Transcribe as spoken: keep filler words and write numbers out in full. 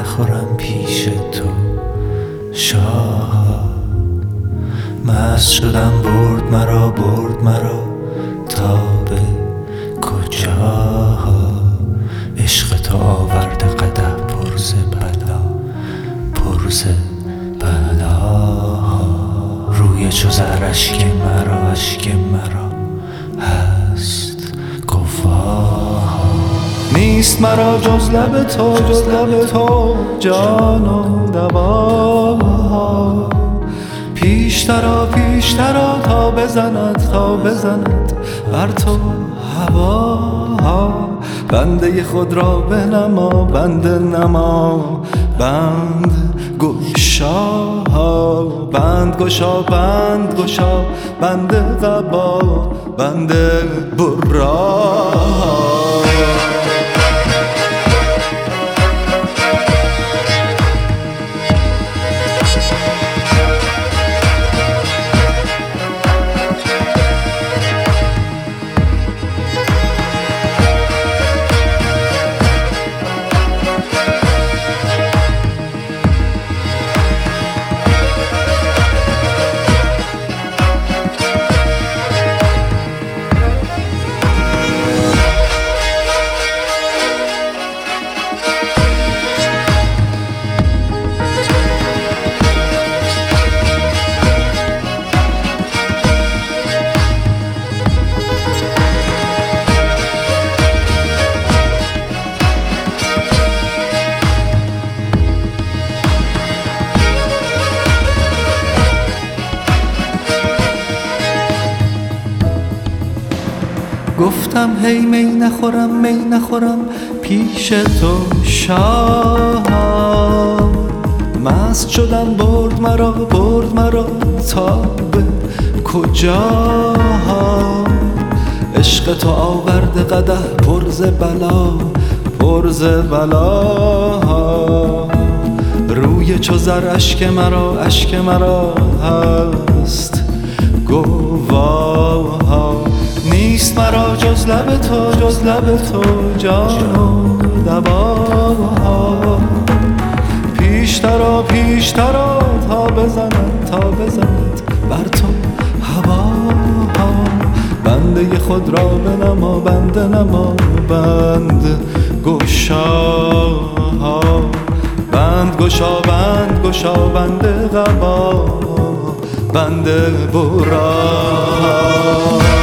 نخورم پیش تو شاه. مست شدم برد مرا برد مرا تا به کجا. عشق تو آورده قدح پر ز بلا پر ز بلا. روی چو زر اشک مرا اشک مرا هست گواه. نیست مرا جز لب تو جز لب تو جان و دوا. پیشترا پیشترا تا بزند تا بزند بر تو هوا. بنده خود را بنما بنده نما بند گشا. بند گشا بند گشا بنده قبا بنده برا. گفتم هی می نخورم می نخورم پیش تو شاه. مست شدم برد مرا برد مرا تا به کجا. عشق تو آورده قدح پر ز بلا پر ز بلا. روی چو زر اشک مرا اشک مرا هست گواه. نیست مرا جز لب تو جز لب تو جان و دوا. پیشترا پیشترا تا بزند تا بزند بر تو هوا. بنده خود را بنما بنده نما بند گشا. بند گشا بند گشا بنده قبا بنده برا.